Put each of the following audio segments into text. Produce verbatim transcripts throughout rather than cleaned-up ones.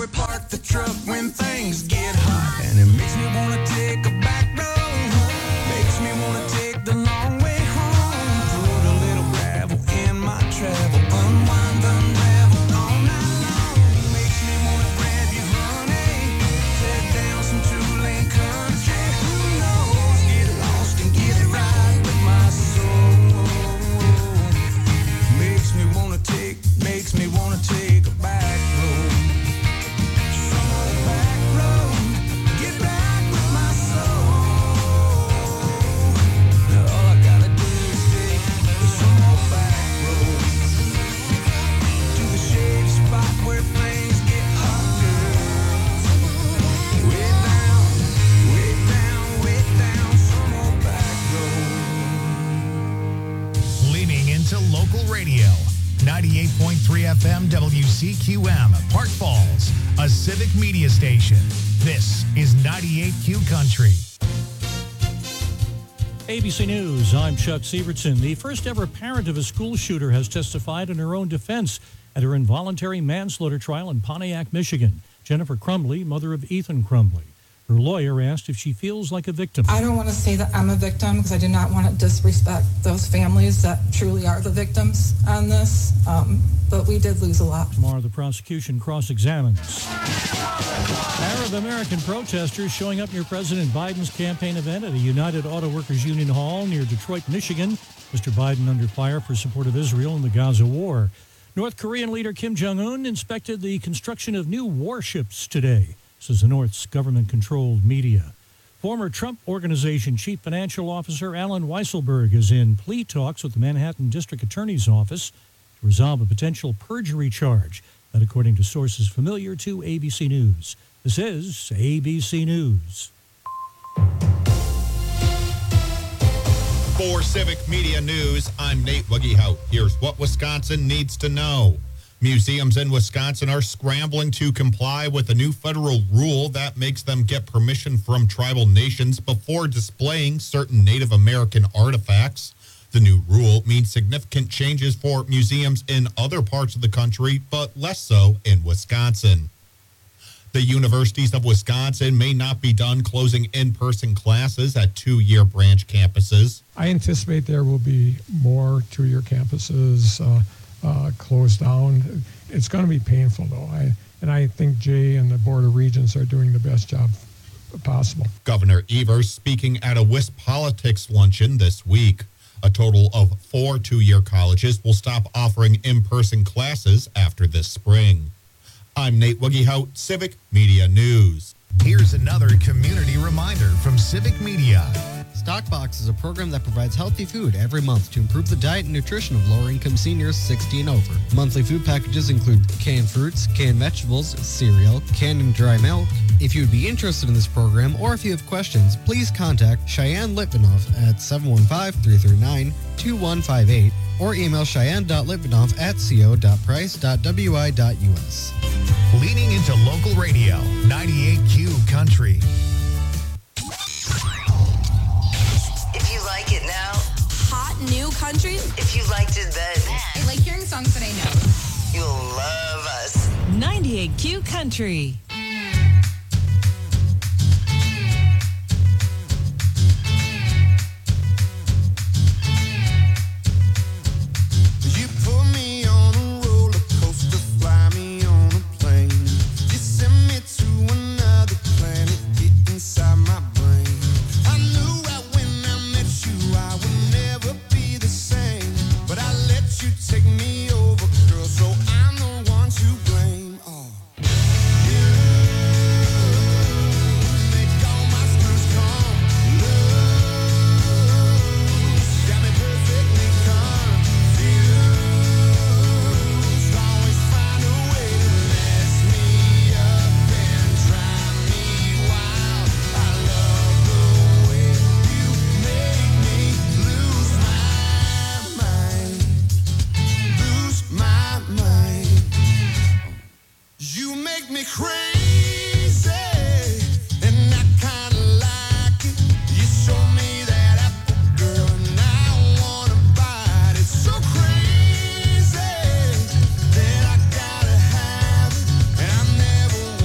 we park the truck when things get hot. And it makes me want to take a back road, makes me want to take the long way home. Put a little gravel in my travel, unwind, unravel all night long. Makes me want to grab you, honey, take down some two-lane country. Who knows? Get lost and get right with my soul. Makes me want to take, makes me want to take a back road. Some old back road, get back with my soul. Now all I gotta do is take some old back road to the shady spot where things get hot, girl. Way down, way down, way down, some old back road. Leaning into local radio. ninety-eight point three F M W C Q M, Park Falls, a civic media station. This is ninety-eight Q Country. A B C News, I'm Chuck Sievertson. The first ever parent of a school shooter has testified in her own defense at her involuntary manslaughter trial in Pontiac, Michigan. Jennifer Crumbley, mother of Ethan Crumbley. Her lawyer asked if she feels like a victim. I don't want to say that I'm a victim because I do not want to disrespect those families that truly are the victims on this, um, but we did lose a lot. Tomorrow, the prosecution cross-examines. Arab American protesters showing up near President Biden's campaign event at a United Auto Workers Union Hall near Detroit, Michigan. Mister Biden under fire for support of Israel in the Gaza war. North Korean leader Kim Jong-un inspected the construction of new warships today, says the North's government-controlled media. Former Trump Organization Chief Financial Officer Alan Weisselberg is in plea talks with the Manhattan District Attorney's Office to resolve a potential perjury charge. That, according to sources familiar to A B C News. This is A B C News. For Civic Media News, I'm Nate Wuggehout. Here's what Wisconsin needs to know. Museums in Wisconsin are scrambling to comply with a new federal rule that makes them get permission from tribal nations before displaying certain Native American artifacts. The new rule means significant changes for museums in other parts of the country, but less so in Wisconsin. The universities of Wisconsin may not be done closing in-person classes at two-year branch campuses. I anticipate there will be more two-year campuses uh, uh, closed down. It's going to be painful, though. I, and I think Jay and the Board of Regents are doing the best job possible. Governor Evers speaking at a Wisp Politics luncheon this week. A total of four two-year colleges will stop offering in-person classes after this spring. I'm Nate Wuggehout, Civic Media News. Here's another community reminder from Civic Media. Stockbox is a program that provides healthy food every month to improve the diet and nutrition of lower-income seniors sixty and over. Monthly food packages include canned fruits, canned vegetables, cereal, canned and dry milk. If you would be interested in this program or if you have questions, please contact Cheyenne Litvinoff at seven one five, three three nine, two one five eight or email cheyenne dot litvinoff at co dot price dot w i dot u s. Leaning into local radio, ninety-eight Q Country. If you like it now, hot new country. if you liked it then, I like hearing songs that I know. you'll love us. ninety-eight Q Country. You put me on a roller coaster, fly me on a plane. You send me to another planet, get inside my brain. I knew right when I met you I would never be the same, but I let you take me over, girl, so I'm the one to blame. Oh, you make all my screws come loose, got me perfectly confused. Always find a way to mess me up and drive me wild. I love the way you make me lose my mind, lose my mind. You make me crazy, and I kinda like it. You show me that apple, girl, and I wanna bite it. So crazy that I gotta have it, and I never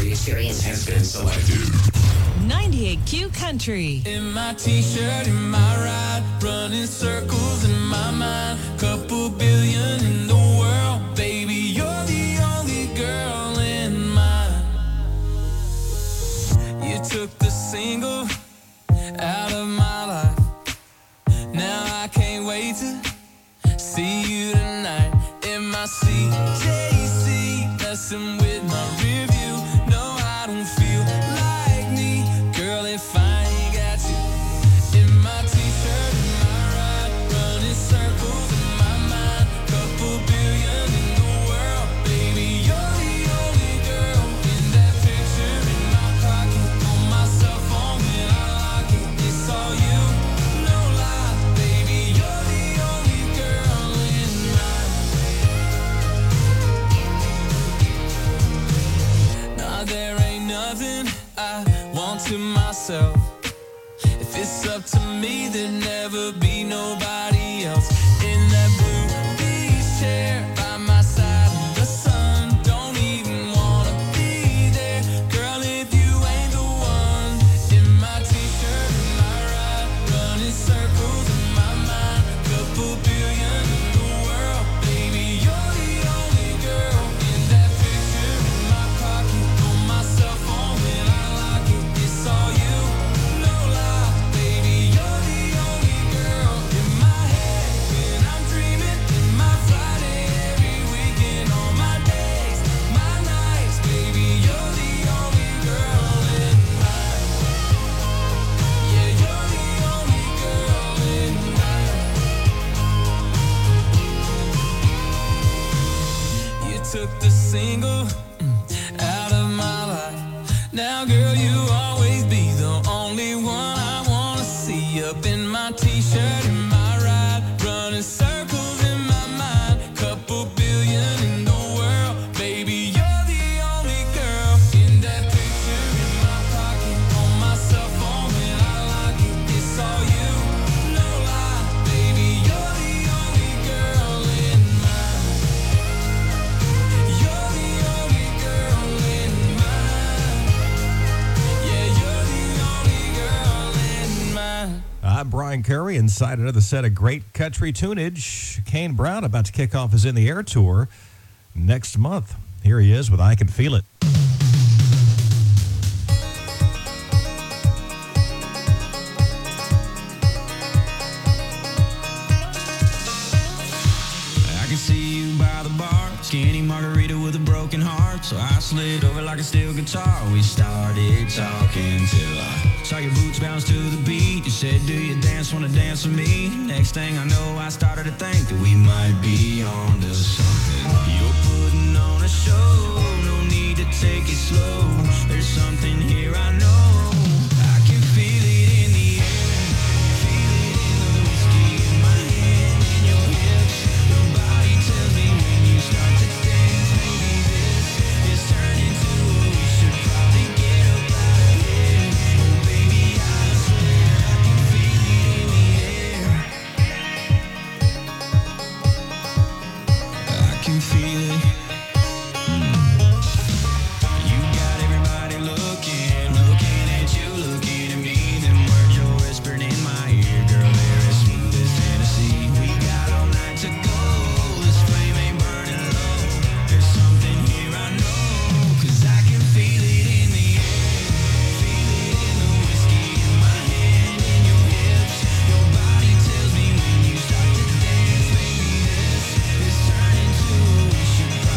Country experience has been selected. ninety-eight Q Country. In my t-shirt, in my ride, running circles in my mind. Couple billion in the world, baby, you're the only girl in mine. You took the single out of my life. Now I can't wait to see you tonight. In my C J C, messing with my rear view. No, I don't feel like me, girl, if I ain't got you. In my t-shirt, in my ride, running circles in my mind. Couple billion in the world, baby, you're the only girl. In that picture in my pocket, on my cell phone when I lock it, it's all you, no lie, baby, you're the only girl in mine. Nah, there ain't nothing I want to myself. If it's up to me, there'd never be nobody else. In that blue beach chair by my side in the sun, don't even wanna be there, girl, if you ain't the one. In my t-shirt, in my ride, running circles in my mind. Couple billion in the world, baby, you're the only girl. In that picture in my pocket, on my cell phone when I lock it, it's all you, no lie, baby, you're the only girl. In my head when I'm dreaming, in my Friday every weekend, on my days, my nights, baby, you're the only girl in mine. Yeah, you're the only girl in mine. You took the single mm, out of my life. Now, girl, you always be the only one I wanna see. Up in my t-shirt, in my ride, running circles in my mind. Couple billion in the world, baby, you're the only girl. In that picture in my pocket, on my cell phone when I lock it, it's all you, no lie, baby, you're the only girl in mine. You're the only girl in mine. Yeah, you're the only girl in mine. I'm Brian Curry inside another set of great country tunage. Kane Brown about to kick off his In the Air tour next month. Here he is with I Can Feel It. I can see you by the bar, skinny margarita with a broken heart. So I slid over like a steel guitar. We started talking till I saw your boots bounce to the beat. You said, do you dance, wanna dance with me? Next thing I know, I started to think that we might be on to something. You're putting on a show, no need to take it slow. There's something here I know. I can feel it in the air, feel it in the whiskey in my hand, in your hips. Your body tells me when you start to dance, maybe this is turning to what we should probably get up out of here. Oh baby, I swear I can feel it in the air. I can feel it. You got everybody looking, looking at you, looking at me. Them words you're whispering in my ear, girl, they're as smooth as Tennessee. We got all night to go, this flame ain't burning low. There's something here I know, 'cause I can feel it in the air. Feel it in the whiskey in my hand, in your hips. Your body tells me when you start to dance, baby, this is turning to what we should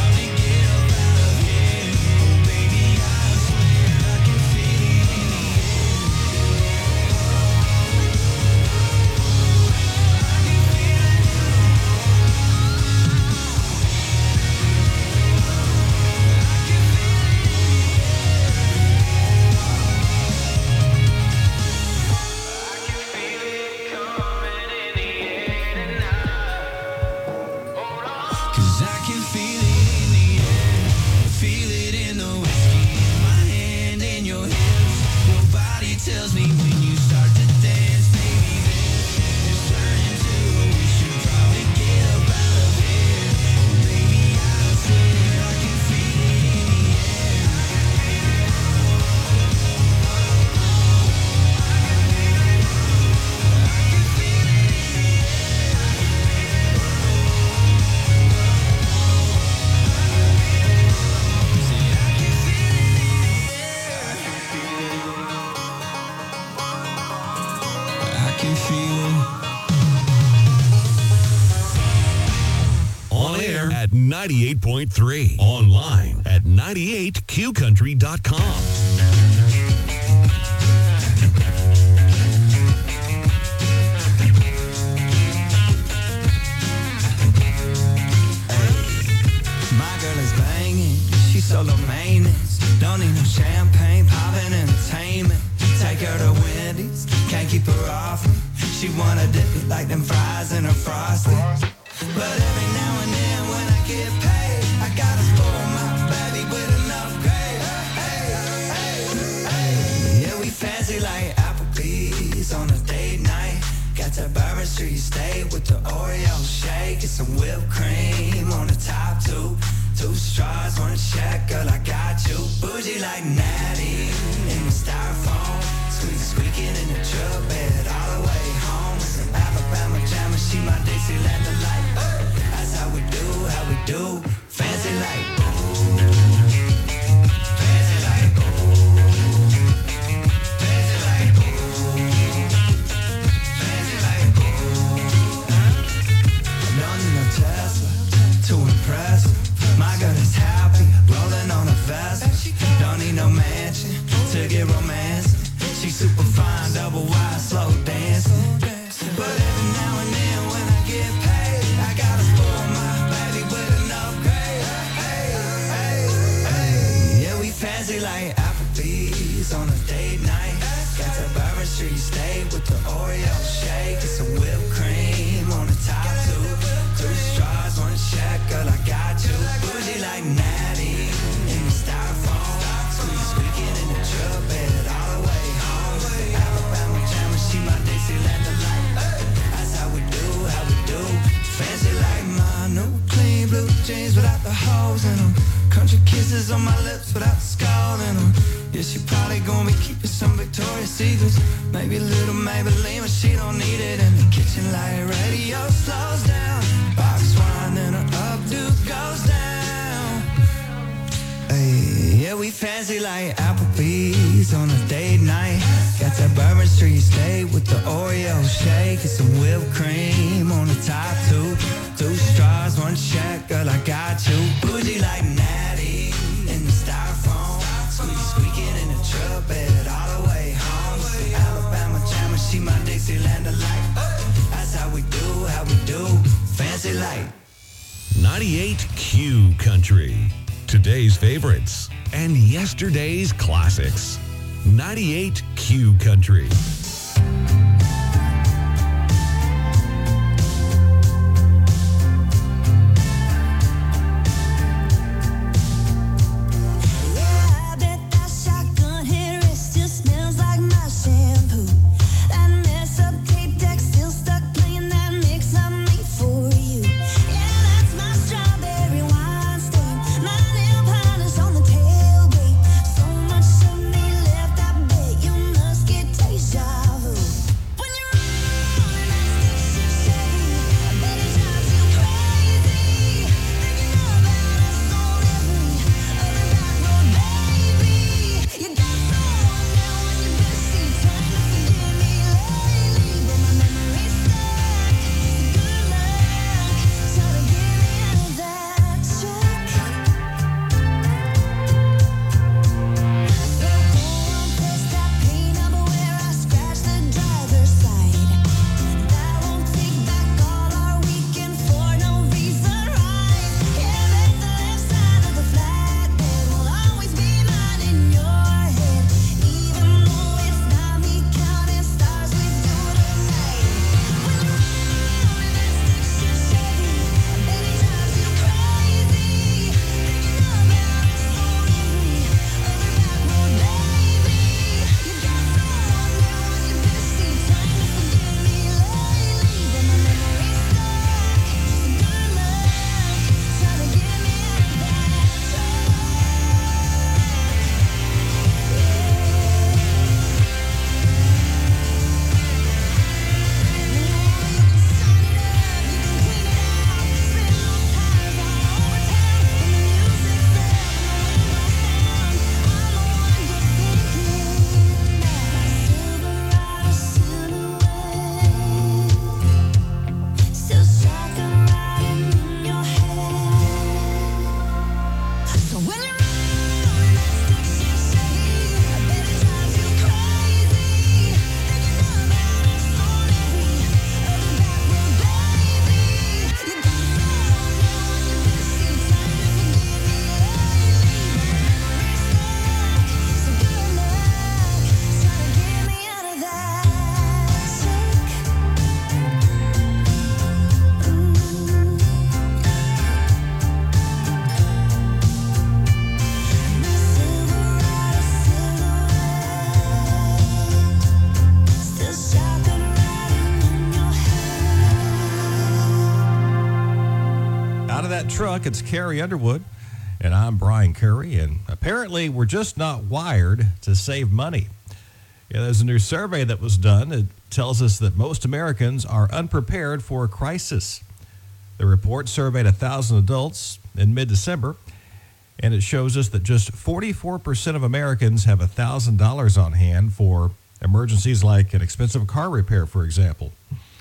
ninety-eight point three. Online at ninety-eight q country dot com. My girl is banging, she's solo maintenance. Don't need no champagne, poppin' entertainment. Take her to Wendy's, can't keep her off me. She wanna dip it like them fries in her frosty. But every now and then when I get paid, I gotta spoil my baby with an upgrade. Hey, hey, hey. Yeah, we fancy like Applebee's on a date night. Got that Bourbon Street steak with the Oreo shake. Get some whipped cream on the top two. Two straws, one check, girl, I got you. Bougie like Natty in the styrofoam. Squeak, squeaking in the truck bed all the way home. Some Alabama jammer, she my Dixieland delight. That's how we do, how we do. Fancy like fancy like fancy like fancy like I don't need no Tesla to impress her. My girl is happy, rolling on a vest. Don't need no mansion to get romance. She's super fine, double wide, slow dancing. But every now and then when I get paid, I gotta spoil my baby with an upgrade. Hey, hey, hey. Yeah, we fancy like Applebee's on a date night. Got the Bourbon Street steak with the Oreo shake. Get some whipped cream on the top two. Two straws, one check, girl, I got you. Bougie like Natty in the styrofoam. Squeak, squeaking in the truck bed all the way home. Alabama jammer, she my Dixieland delight. That's how we do, how we do. Fancy like my new clean blue jeans without the holes in them. Country kisses on my lips without the scald in them. Yeah, she probably gonna be keeping some Victoria's Secrets. Maybe a little Maybelline, but she don't need it. In the kitchen light radio slows down. Box wine and her updo goes down. Hey, yeah, we fancy like Applebee's on a date night. Got that Bourbon Street steak with the Oreo shake. And some whipped cream on the top two. Two straws, one check, girl, I got you. Bougie like Natty in the styrofoam. Squeak, squeaking in the truck bed all the way home. Some Alabama jammer, she my Dixieland delight. That's how we do, how we do. Fancy like ninety-eight Q Country. Today's favorites and yesterday's classics. ninety-eight Q Country. truck. It's Carrie Underwood, and I'm Brian Curry. And apparently, we're just not wired to save money. Yeah, there's a new survey that was done. It tells us that most Americans are unprepared for a crisis. The report surveyed one thousand adults in mid-December, and it shows us that just forty-four percent of Americans have one thousand dollars on hand for emergencies like an expensive car repair, for example.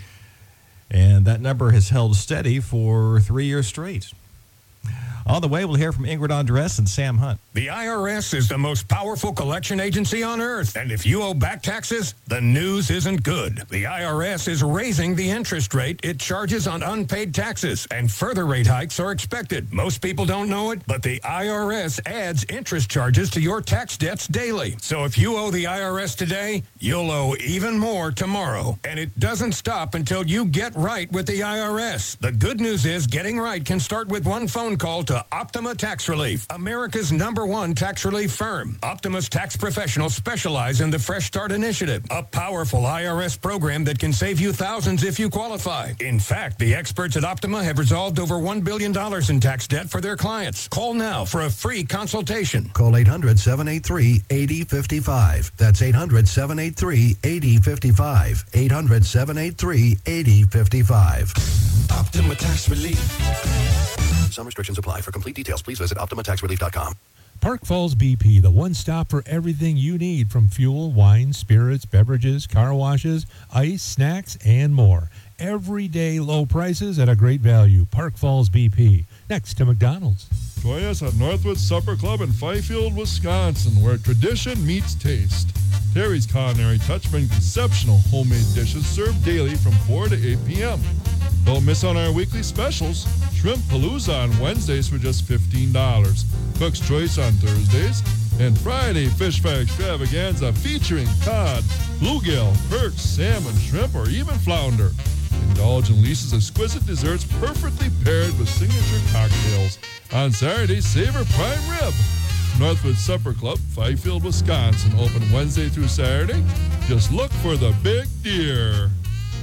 And that number has held steady for three years straight. On the way, we'll hear from Ingrid Andress and Sam Hunt. The I R S is the most powerful collection agency on earth, and if you owe back taxes, the news isn't good. The I R S is raising the interest rate it charges on unpaid taxes, and further rate hikes are expected. Most people don't know it, but the I R S adds interest charges to your tax debts daily. So if you owe the I R S today, you'll owe even more tomorrow. And it doesn't stop until you get right with the I R S. The good news is getting right can start with one phone call to Optima Tax Relief, America's number one tax relief firm. Optima's tax professionals specialize in the Fresh Start Initiative, a powerful I R S program that can save you thousands if you qualify. In fact, the experts at Optima have resolved over one billion dollars in tax debt for their clients. Call now for a free consultation. Call eight hundred, seven eight three, eight zero five five. That's eight hundred, seven eight three, eight zero five five. eight hundred, seven eight three, eight zero five five. Optima Tax Relief. Some restrictions apply. For complete details, please visit optima tax relief dot com. Park Falls B P, the one stop for everything you need from fuel, wine, spirits, beverages, car washes, ice, snacks, and more. Everyday low prices at a great value. Park Falls B P, next to McDonald's. Join us at Northwood Supper Club in Fifield, Wisconsin, where tradition meets taste. Terry's Culinary Touch brings exceptional homemade dishes served daily from four to eight p.m. Don't miss on our weekly specials. Shrimp Palooza on Wednesdays for just fifteen dollars. Cook's Choice on Thursdays. And Friday Fish Fry Extravaganza featuring cod, bluegill, perch, salmon, shrimp, or even flounder. Indulge in Lisa's exquisite desserts perfectly paired with signature cocktails. On Saturday, savor prime rib. Northwood Supper Club, Fifield, Wisconsin. Open Wednesday through Saturday. Just look for the big deer.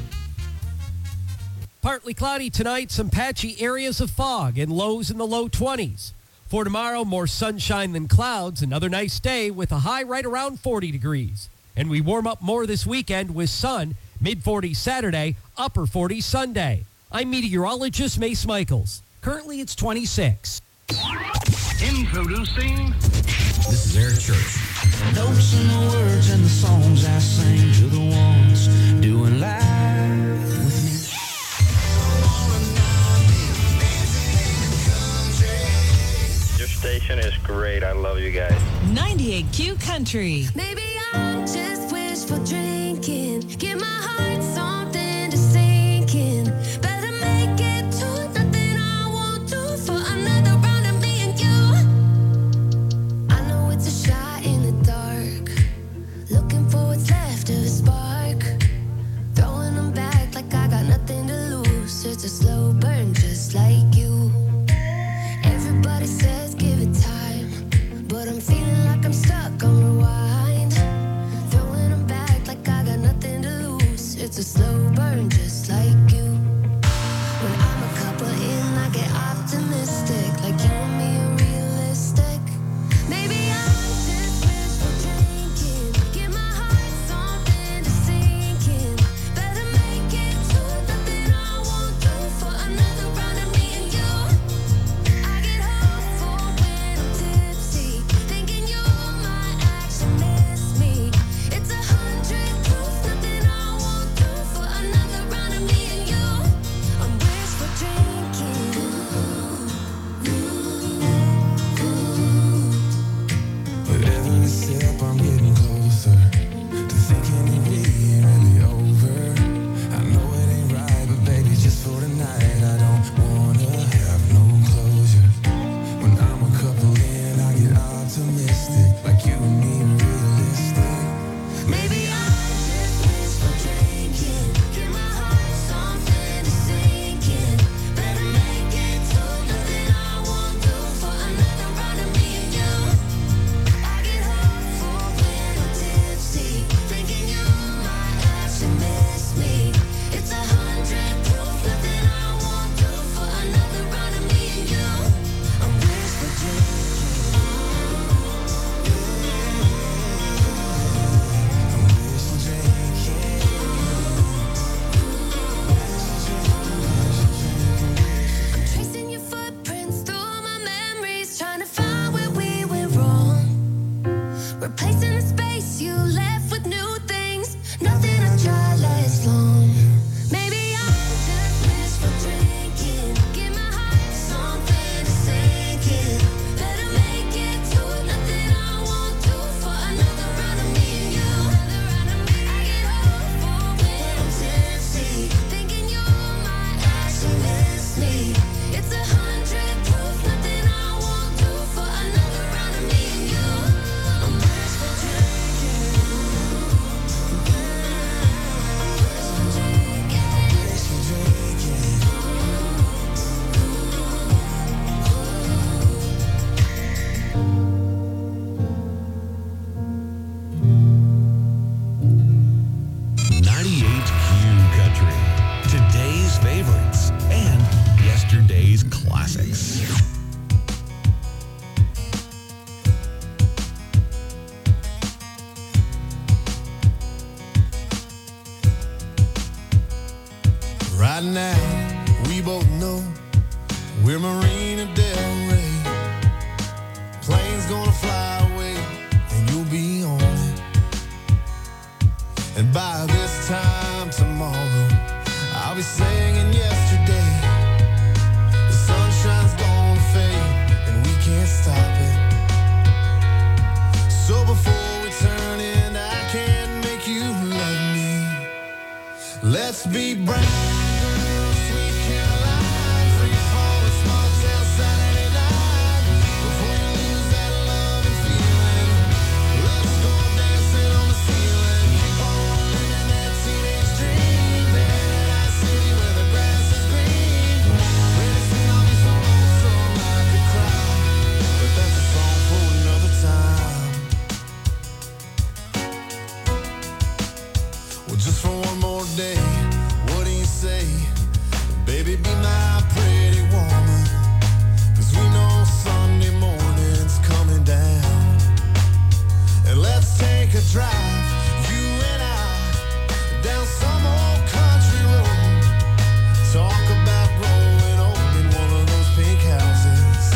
Partly cloudy tonight, some patchy areas of fog and lows in the low twenties. For tomorrow, more sunshine than clouds. Another nice day with a high right around forty degrees. And we warm up more this weekend with sun, mid forties Saturday, upper forties Sunday. I'm meteorologist Mace Michaels. Currently, it's twenty-six. Introducing. This is Eric Church. Notes and the words and the songs I sing to the ones doing live with me. Your station is great. I love you guys. ninety-eight Q Country. Maybe I just wish for drinking. Give my heart something to sink in. Better make it to nothing I won't do for another round of me and you. I know it's a shot in the dark. Looking for what's left of a spark. Throwing them back like I got nothing to lose. It's a slow burn just like you. Everybody says give it time, but I'm feeling like I'm stuck on rewind. Throwing them back like I got nothing to lose. It's a slow Right now, we both know we're Marina Del Rey. Plane's gonna fly away, and you'll be on it. And by this time tomorrow, I'll be singing yesterday. The sunshine's gonna fade, and we can't stop it. So before we turn in, I can't make you love me. Let's be brown. Just for one more day, what do you say? Baby, be my pretty woman. Cause we know Sunday morning's coming down. And let's take a drive, you and I, down some old country road. Talk about growing old in one of those pink houses.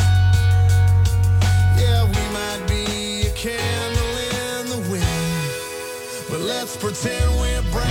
Yeah, we might be a candle in the wind, but let's pretend we're brown.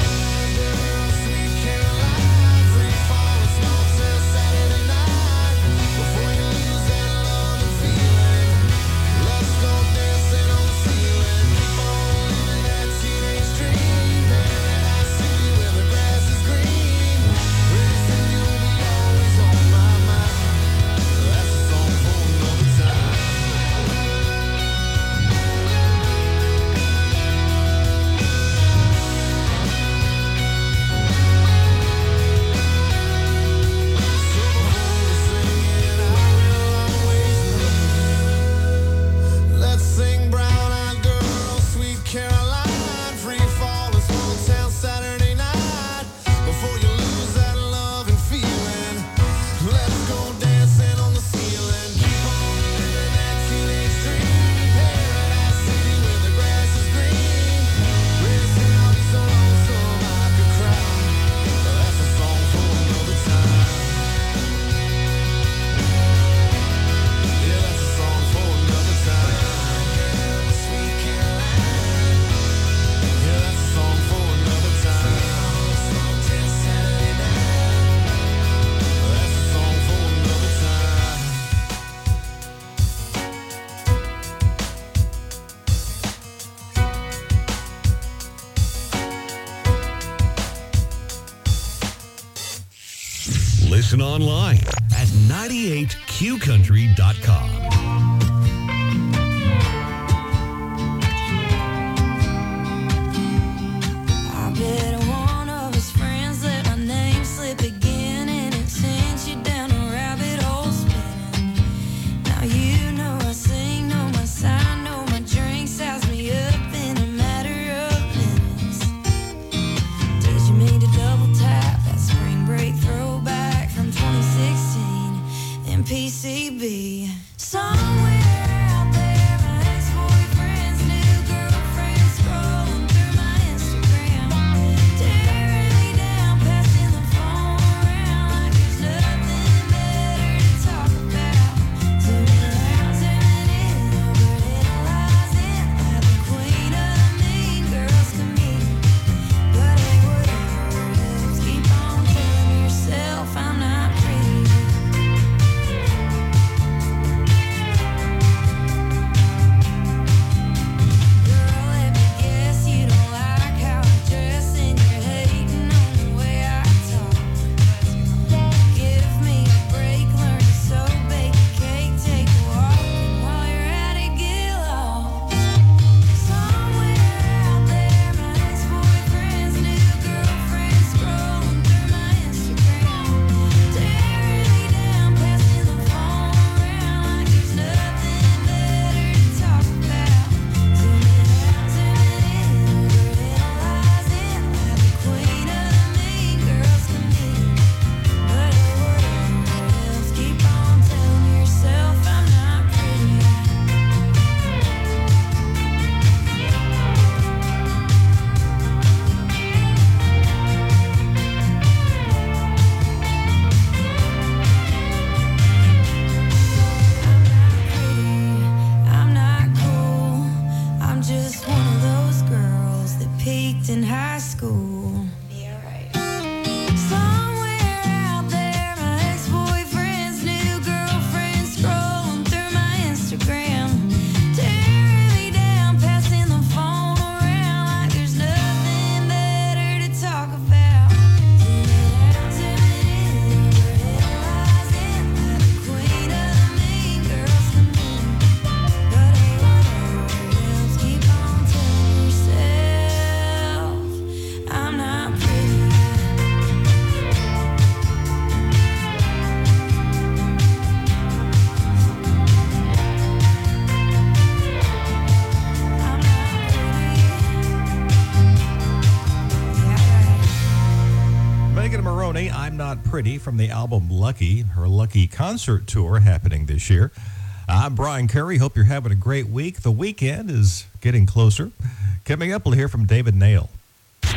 Listen online at ninety-eight q country dot com. I bet one of his friends let my name slip again, and it sends you down a rabbit hole spinning. Now you know I sing, know my sign, know my drink, size me up in a matter of minutes. Did you mean to double tap that spring break throwback from twenty sixteen in P C B? So I'm Not Pretty from the album Lucky, her Lucky concert tour happening this year. I'm Brian Curry. Hope you're having a great week. The weekend is getting closer. Coming up, we'll hear from David Nail. Here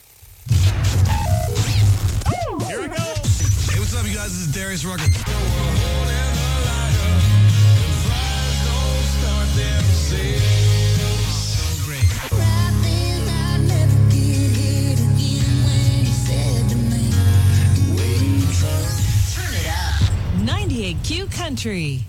we go. Hey, what's up, you guys? This is Darius Rucker. ninety-eight Q Country.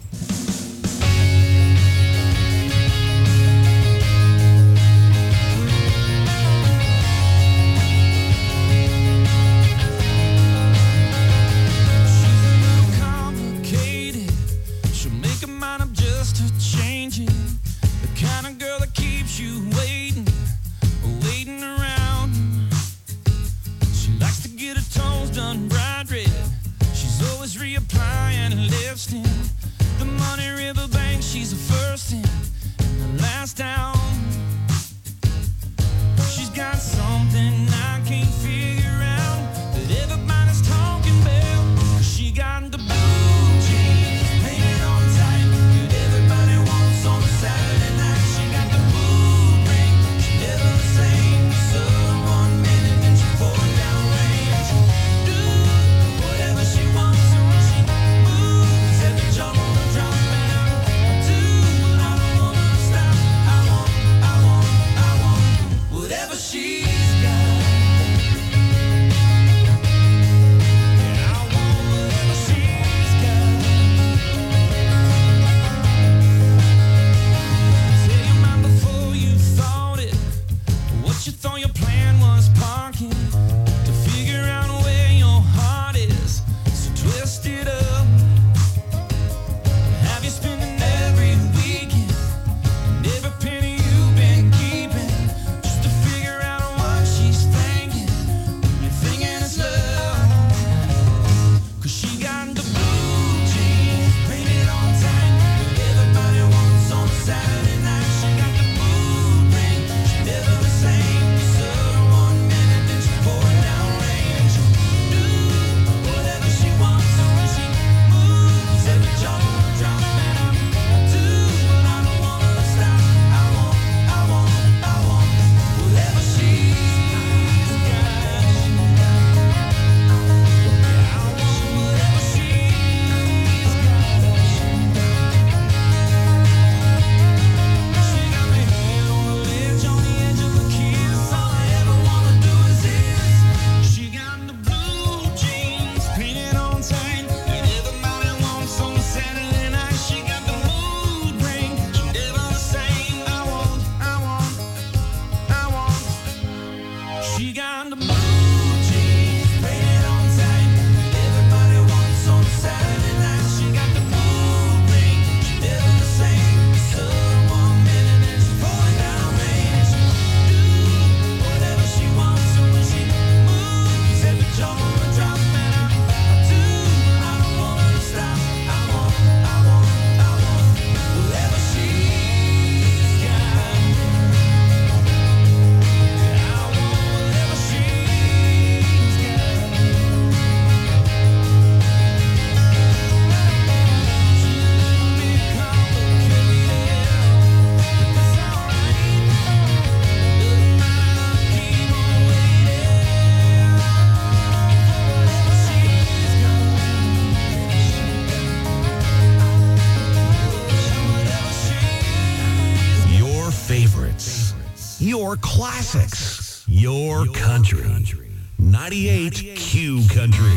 Your classics. Your country. ninety-eight Q Country.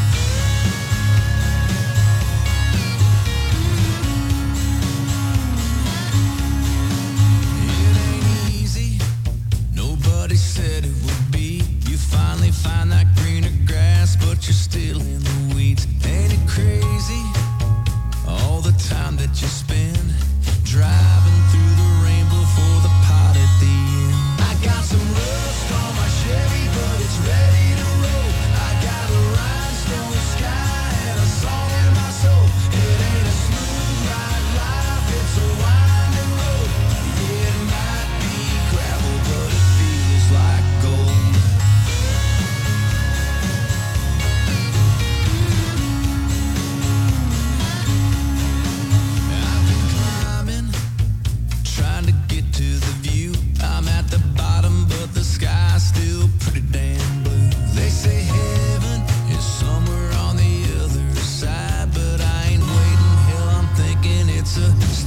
Nobody said it would be. You finally find that greener grass, but you're still in the weeds. Ain't it crazy? All the time that you spend driving through the rainbow for the pot at the end. I got some rust on my Chevy, but it's ready to roll. I got a rhinestone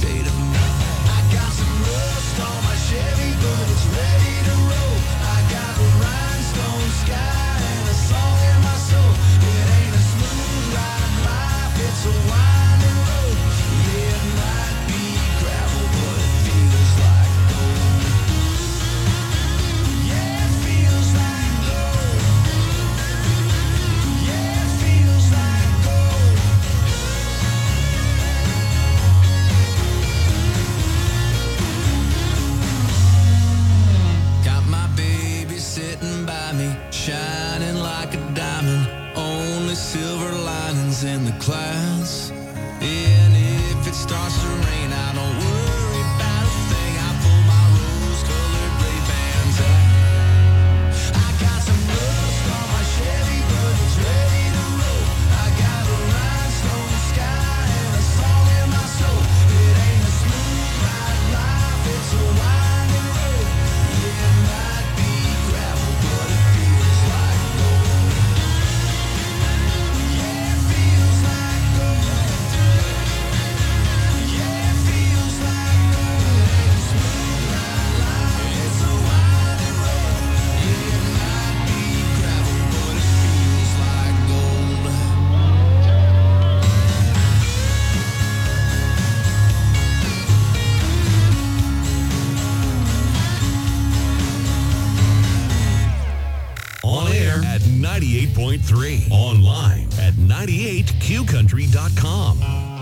state of mind. I got some rust on my Chevy, but it's ready to roll. I got a rhinestone sky and a song in my soul. It ain't a smooth ride life, it's a winding road. Yeah, it might be gravel, but it feels like gold. Yeah, it feels like gold. Yeah, it feels like gold. Got my baby sitting by me, shining like a diamond. Only silver linings in the clouds. And if it starts to rain, I don't worry about a thing. I pull my rose-colored Ray-Bans out. I got some rust on my Chevy, but it's ready to roll. I got a rhinestone sky and a song in my soul. It ain't a smooth ride life, it's a winding road. Yeah, it might be gravel, but it feels like gold. Yeah, it feels like gold. Yeah, it feels like gold. It ain't a smooth ride life, it's a winding road. Yeah, it might be gravel, but it feels like gold. On air at ninety-eight point three. Online at ninety-eight q country dot com.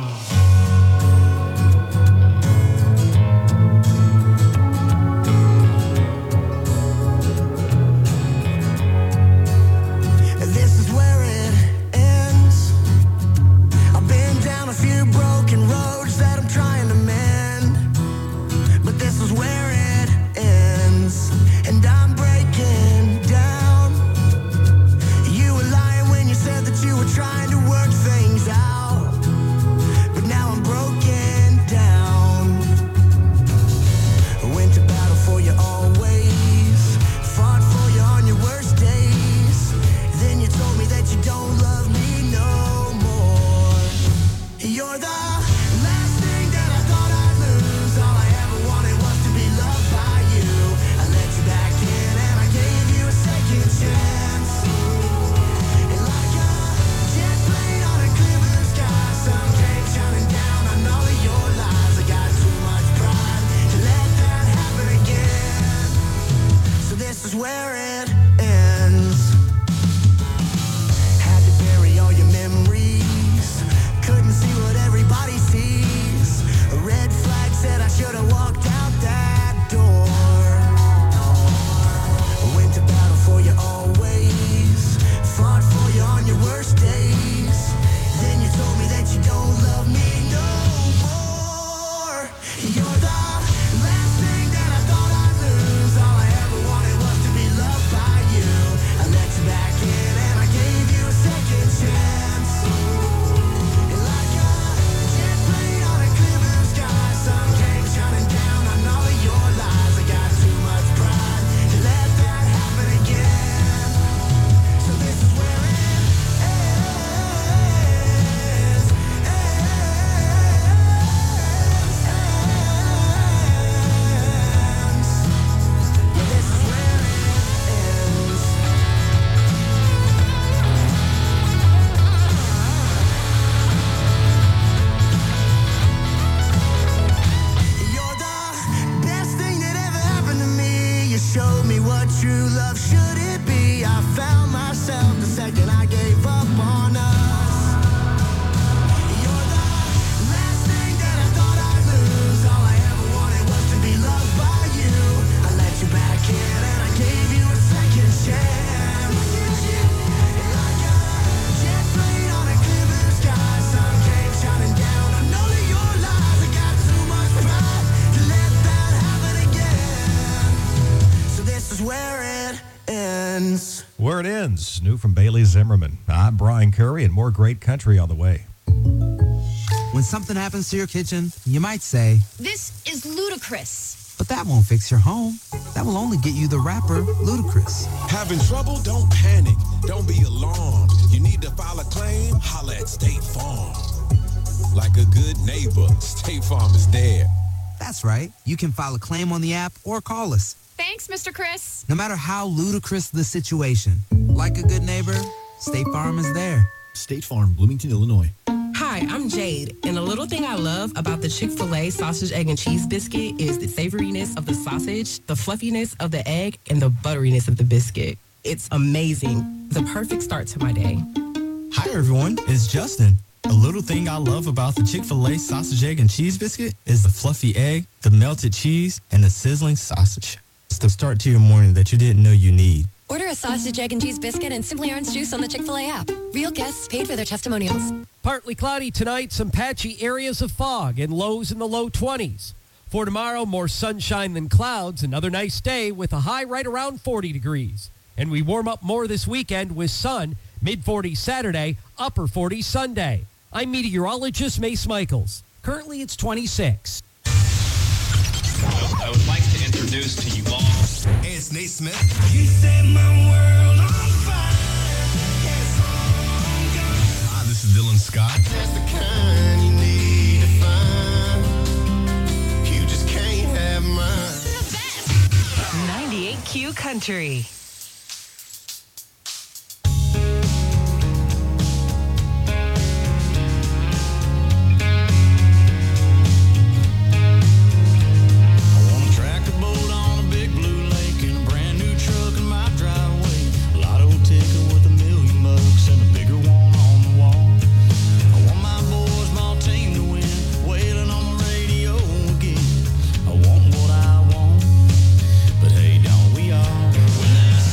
This is where it ends. I've been down a few broken roads that I'm trying to mend, but this is where it ends, and I'm breaking down. You were lying when you said that you were trying to work things out, but now I'm broken down. I went to battle for you always, fought for you on your worst days. Then you told me that you don't love me no more. You're the last thing that I thought I'd lose. All I ever wanted was to be loved by you. I let you back in and I gave you a second chance. And like a jet plane on a clear blue sky, sun came shining down on all of your lies. I got too much pride to let that happen again. So this is where it ends. Had to bury all your memories. Couldn't see what everybody sees. A red flag said I should have walked out that door. I went to battle for you always. Fought for you on your worst days. Then you told me that you don't love me no more. You're the last thing that I thought I'd lose. All I ever wanted was to be loved by you. I let you back in and I gave you a second chance. And like a jet plane on a clear blue sky, sun came shining down on all of your lies. I got too much pride to let that happen again. So this is where it ends. Yeah, this is where it ends. You're the best thing that ever happened to me. You showed me what true love should it be. I found myself the second I gave up on us. You're the last thing that I thought I'd lose. All I ever wanted was to be loved by you. I let you back in and I gave you a second chance. And like a jet plane on a clear blue sky, sun came shining down on all of your lies. I got too much pride to let that happen again. So this is where it ends. Where it ends. New from Bailey Zimmerman. I'm Brian Curry, and more great country on the way. When something happens to your kitchen, you might say, This is ludicrous. but that won't fix your home. That will only get you the rapper, Ludacris. Having trouble? Don't panic. Don't be alarmed. You need to file a claim? Holla at State Farm. Like a good neighbor, State Farm is there. That's right. You can file a claim on the app or call us. Thanks, Mister Chris. No matter how ludicrous the situation, like a good neighbor, State Farm is there. State Farm, Bloomington, Illinois. Hi, I'm Jade, and the little thing I love about the Chick-fil-A sausage, egg, and cheese biscuit is the savoriness of the sausage, the fluffiness of the egg, and the butteriness of the biscuit. It's amazing. The perfect start to my day. Hi, everyone. It's Justin. A little thing I love about the Chick-fil-A sausage, egg, and cheese biscuit is the fluffy egg, the melted cheese, and the sizzling sausage. It's the start to your morning that you didn't know you need. Order a sausage, egg, and cheese biscuit and Simply Orange juice on the Chick-fil-A app. Real guests paid for their testimonials. Partly cloudy tonight, some patchy areas of fog and lows in the low twenties. For tomorrow, more sunshine than clouds, another nice day with a high right around forty degrees. And we warm up more this weekend with sun, mid forties Saturday, upper forties Sunday. I'm meteorologist Mace Michaels. Currently, it's twenty-six. I would like to introduce to you all. Hey, it's Nate Smith. You set my world on fire. Hi, this is Dylan Scott. That's the kind you need to find. You just can't have mine. ninety-eight Q Country. But hey, don't we all? When that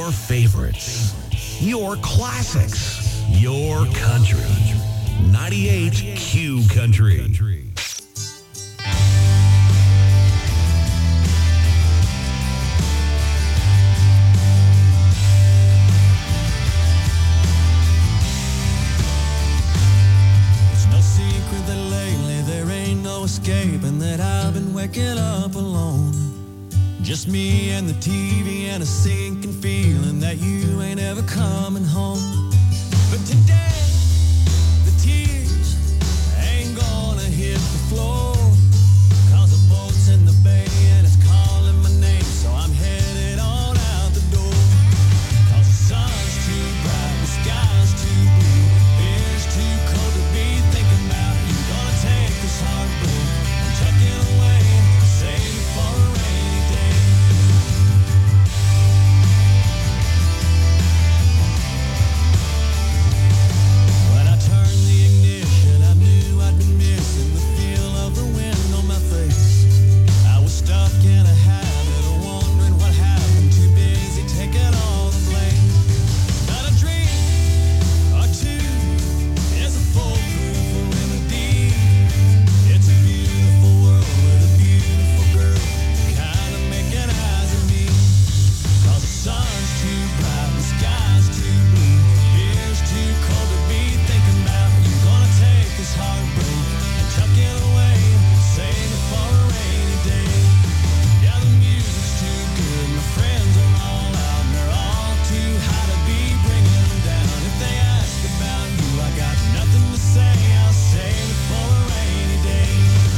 Your favorites, your classics, your country. ninety-eight Q Country. Escaping that I've been waking up alone. Just me and the T V and a sinking feeling that you ain't ever coming home. But today, the tears ain't gonna hit the floor. Cause the boat's in the bay and it's calling my name. So I'm headed on out the door. Cause the sun's too bright, the sky's too blue. It's too cold to be thinking about you. Gonna take this heartbreak and tuck it away, save it for a rainy day. When I turned the ignition, I knew I'd been missing the feel of the wind on my face. I was stuck in a habit of wondering what happened, too busy taking all the blame. But a dream or two is a foolproof remedy. It's a beautiful world with a beautiful girl, kind of making eyes at me. Cause the sun's too bright, the sky's too blue. Here's too cold to be thinking about you. Gonna take this heartbreak and tuck it away, save it for a rainy day. Yeah, the music's too good, my friends are all out, and they're all too high to be bringing them down. If they ask about you, I got nothing to say, I'll save it for a rainy day.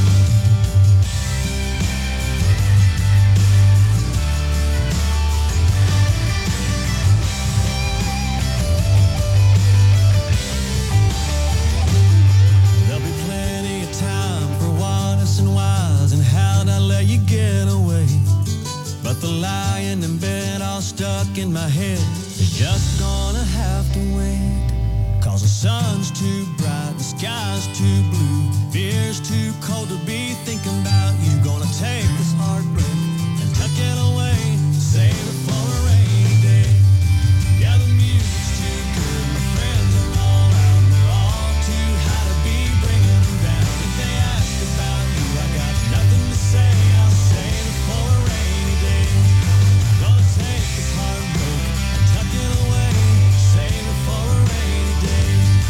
There'll be plenty of time for whats and whys and how'd I let you get away. But the lying in bed all stuck in my head is just gonna have to wait. Cause the sun's too bright, the sky's too blue. Fear's too cold to be thinking about you. Gonna take this heartbreak and tuck it away, save it for a rainy day. Yeah, the music's too good, my friends are all out, and they're all too high to be bringing them down. If they ask about you, I got nothing to say, I'll save it for a rainy day. Gonna take this heartbreak and tuck it away, save it for a rainy day.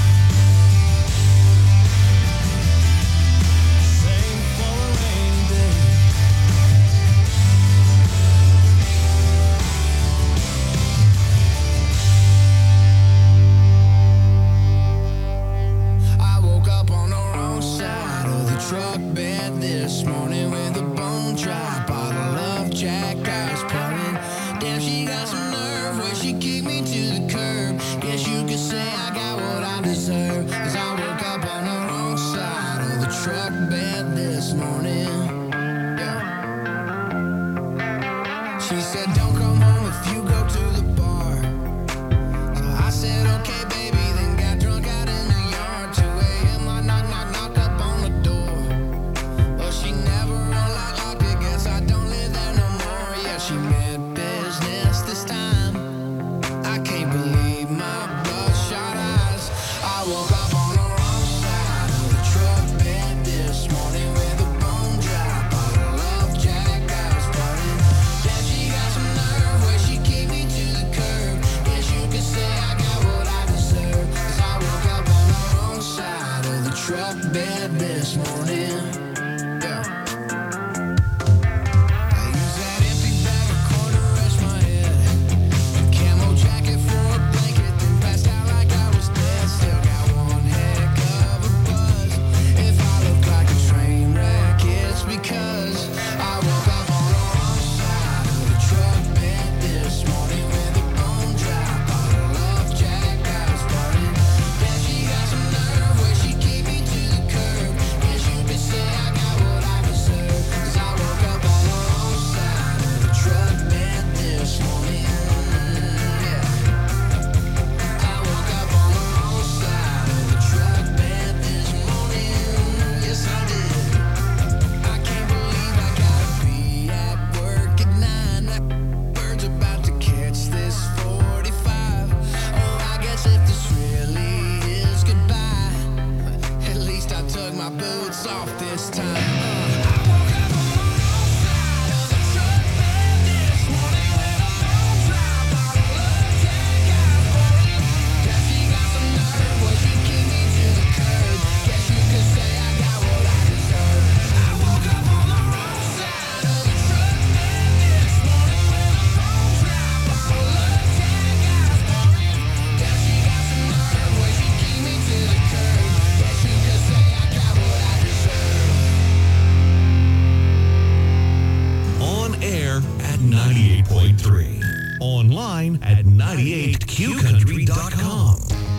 Save it for a rainy day. I woke up on the wrong side of the truck bed this morning with a bone dry bottle of Jack I was pouring. Damn, she got some nerve when she kicked me to the curb. Guess you could say I got what I deserve. Cause I woke up on the wrong side of the truck bed this morning. Yeah. She said, don't come home if you go to the bar. So I said, okay, baby, then got drunk out in the yard. two a.m. I knock, knock, knock up on the door. But she never unlocked, locked it. Guess I don't live there no more. Yeah, she meant business this time. I can't believe my bloodshot eyes. I woke up on the wrong side of the truck bed this morning with a bone dry bottle of Jack I was pouring. Damn, she got some ninety-eight point three. Online at ninety-eight q country dot com.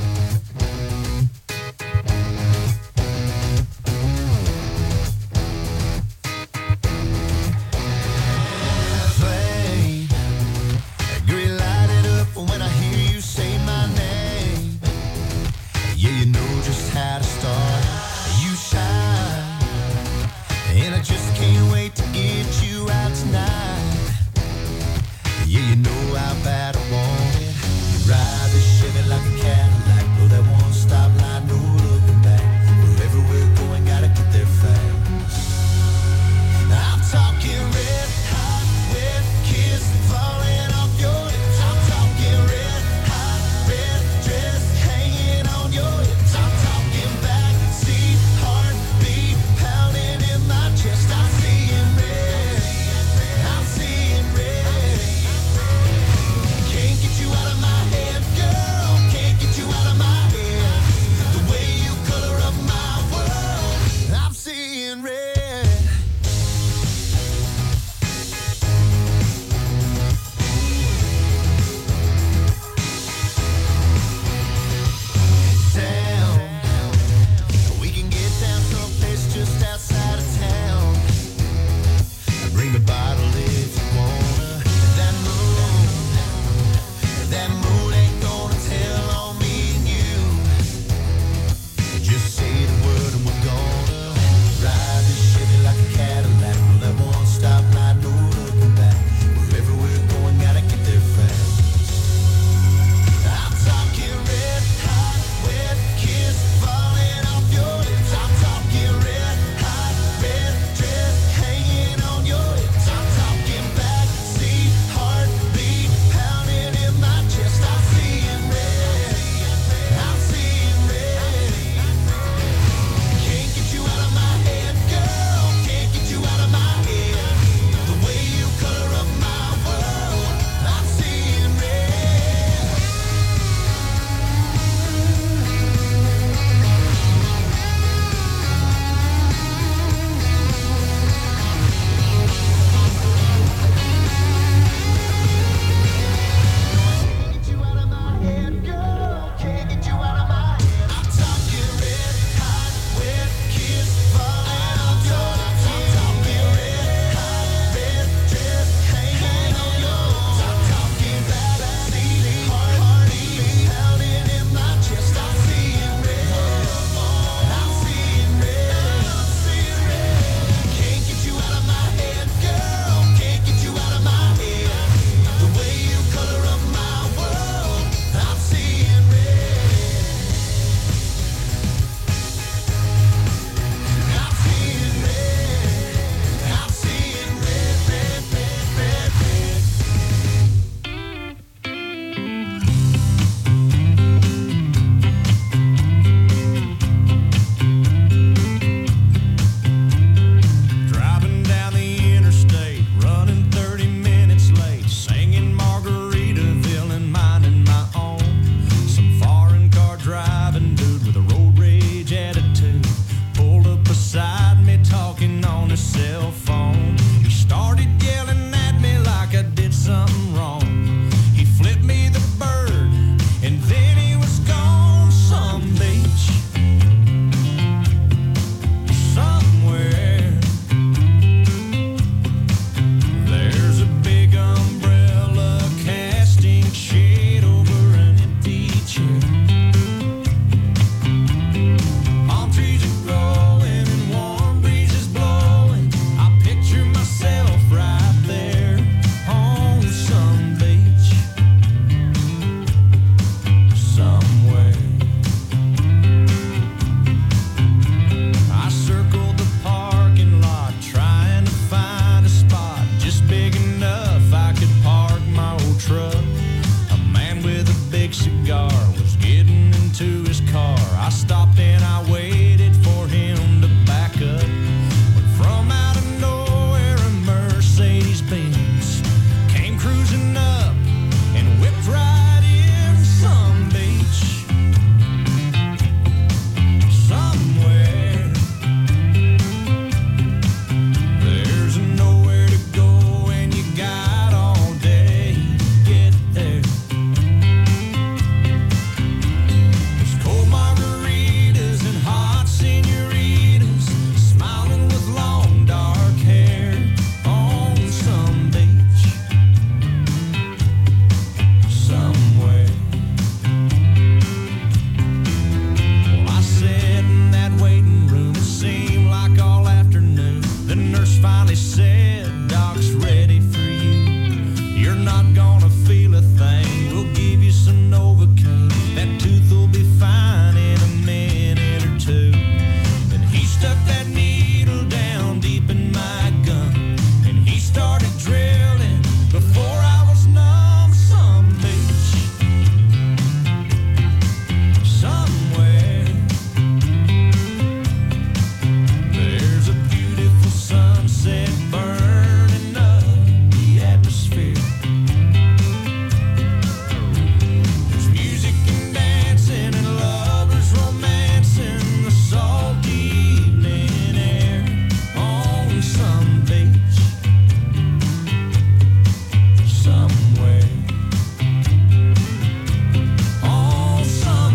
Flame, green lighted up when I hear you say my name. Yeah, you know just how to start. You shine, and I just can't wait to get you out tonight. Yeah, you know how bad I want it. You ride the Chevy like a Cadillac, blow that one stop line, no looking back. Wherever we're going, gotta get there fast. I'm talking red hot, wet kiss falling off your lips. I'm talking red hot, red dress hanging on your hips. I'm talking backseat, heartbeat pounding in my chest. I'm seeing red, I'm seeing red. Can't get you out of my head, girl. Can't get you out of my head. The way you color up my world, I'm seeing red. Down, we can get down someplace just outside of town. Bring the bottle if you wanna. That moon, that moon ain't gonna tell on me and you. Just say the word and we're gonna ride this Chevy like a Cadillac. Well, that one stop light, no looking back. Wherever we're going, gotta get there fast. I'm talking red hot, wet kiss falling off your lips. I'm talking red hot, red dress hanging on your hips. I'm talking backseat, heartbeat pounding in my chest. I'm seeing red, I'm seeing red. Can't get you out of my head, girl. Can't get you out of my head. The way you color up my world, I'm seeing red. Get you out of my head, girl. Can't get you out of my head. I'm talking red hot, wet kiss falling off your lips. I'm talking red hot, red dress hanging on your hips. I'm talking backseat, heartbeat pounding in my chest. I'm seeing red, I'm seeing red, I'm seeing red. Can't get you out of my head, girl. Can't get you out of my head. The way you color up my world, I'm seeing red. I'm seeing red. I'm seeing red, red, red, red, red. Driving down the interstate, running thirty minutes late, singing Margaritaville and minding my own. Some foreign car driving dude with a road rage attitude pulled up beside me, talking on his cell phone. He started yelling at me like I did something wrong. He flipped me the bird, and then he was gone. Some beach somewhere. There's a big umbrella casting shade over an empty chair. Palm trees are growing and warm breezes blowing. I picture myself right there on some beach somewhere. I circled the parking lot trying to find a spot just big enough I could park my old truck. A man with a big cigar